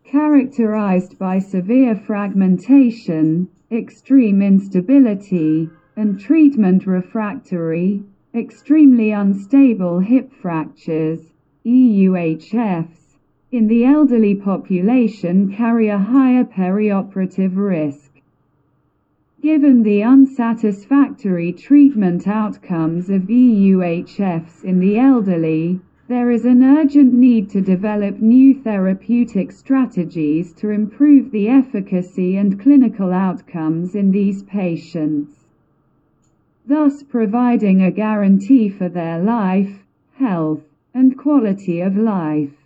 characterized by severe fragmentation, extreme instability, and treatment-refractory, extremely unstable hip fractures, EUHFs, in the elderly population carry a higher perioperative risk. Given the unsatisfactory treatment outcomes of EUHFs in the elderly, there is an urgent need to develop new therapeutic strategies to improve the efficacy and clinical outcomes in these patients, thus providing a guarantee for their life, health, and quality of life.